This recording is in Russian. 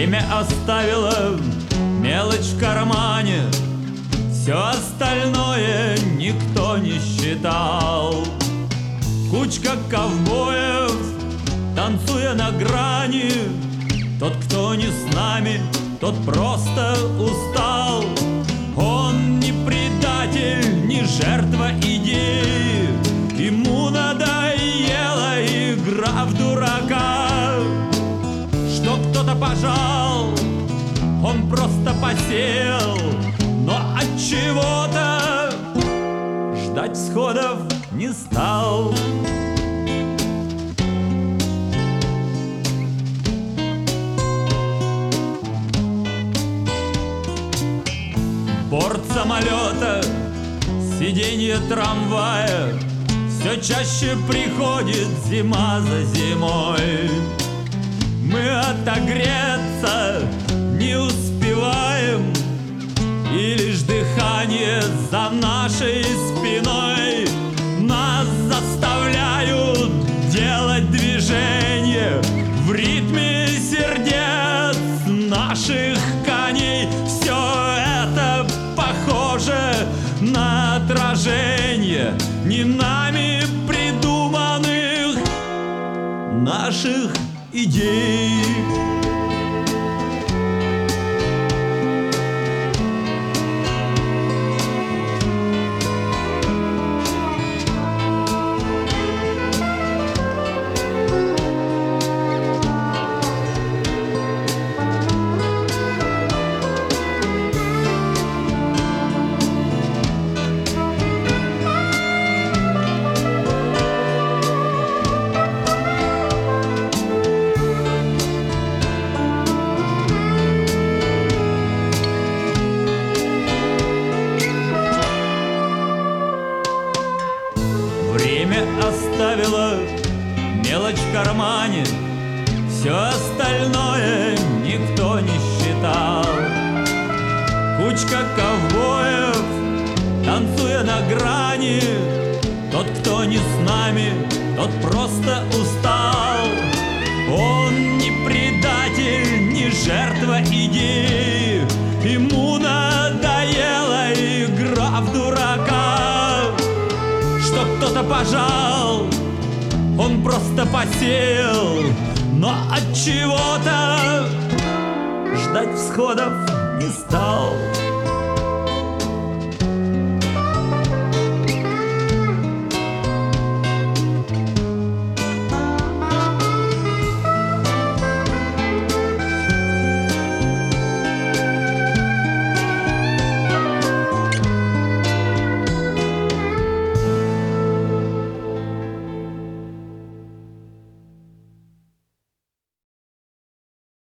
Время оставило мелочь в кармане, все остальное никто не считал. Кучка ковбоев, танцуя на грани, тот, кто не с нами, тот просто устал. Он не предатель, не жертва идеи, ему надоела игра в дурака. Что кто-то пожал, он просто посел, но от чего-то ждать всходов не стал. Борт самолета, сиденье трамвая, все чаще приходит зима за зимой. Мы отогреться не успеваем, и лишь дыхание за нашей спиной нас заставляют делать движение в ритме сердец наших коней. Все это похоже на отражение не нами придуманных наших идей. Время оставило мелочь в кармане, все остальное никто не считал. Кучка ковбоев, танцуя на грани, тот, кто не с нами, тот просто устал. Он не предатель, не жертва идеи, ему надоела игра в дурака. Что кто-то пожал, он просто посел, но от чего-то ждать всходов не стал.